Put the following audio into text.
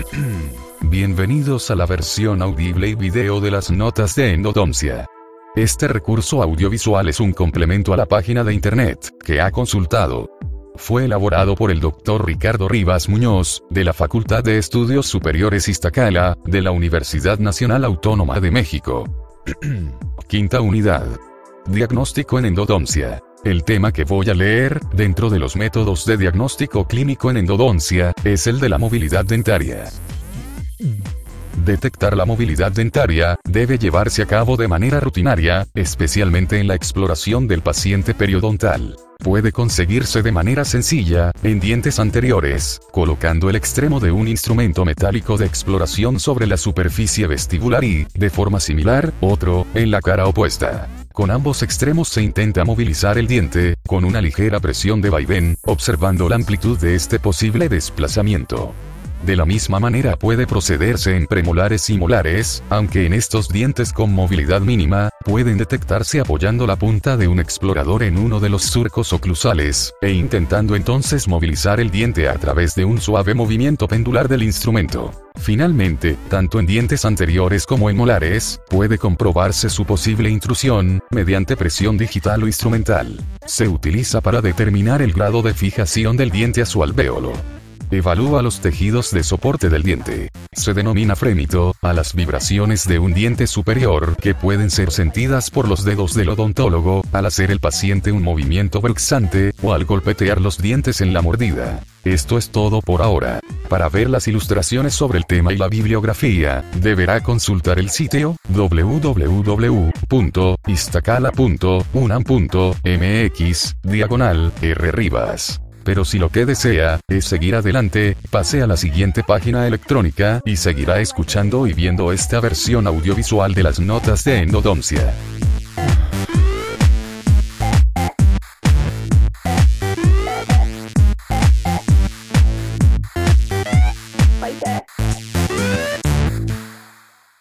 Bienvenidos a la versión audible y video de las notas de endodoncia. Este recurso audiovisual es un complemento a la página de internet que ha consultado. Fue elaborado por el Dr. Ricardo Rivas Muñoz, de la Facultad de Estudios Superiores Iztacala, de la Universidad Nacional Autónoma de México. Quinta unidad. Diagnóstico en endodoncia. El tema que voy a leer, dentro de los métodos de diagnóstico clínico en endodoncia, es el de la movilidad dentaria. Detectar la movilidad dentaria debe llevarse a cabo de manera rutinaria, especialmente en la exploración del paciente periodontal. Puede conseguirse de manera sencilla, en dientes anteriores, colocando el extremo de un instrumento metálico de exploración sobre la superficie vestibular y, de forma similar, otro, en la cara opuesta. Con ambos extremos se intenta movilizar el diente, con una ligera presión de vaivén, observando la amplitud de este posible desplazamiento. De la misma manera puede procederse en premolares y molares, aunque en estos dientes con movilidad mínima, pueden detectarse apoyando la punta de un explorador en uno de los surcos oclusales, e intentando entonces movilizar el diente a través de un suave movimiento pendular del instrumento. Finalmente, tanto en dientes anteriores como en molares, puede comprobarse su posible intrusión, mediante presión digital o instrumental. Se utiliza para determinar el grado de fijación del diente a su alvéolo. Evalúa los tejidos de soporte del diente. Se denomina frémito a las vibraciones de un diente superior que pueden ser sentidas por los dedos del odontólogo, al hacer el paciente un movimiento bruxante, o al golpetear los dientes en la mordida. Esto es todo por ahora. Para ver las ilustraciones sobre el tema y la bibliografía, deberá consultar el sitio www.iztacala.unam.mx/rribas. Pero si lo que desea es seguir adelante, pase a la siguiente página electrónica y seguirá escuchando y viendo esta versión audiovisual de las notas de endodoncia.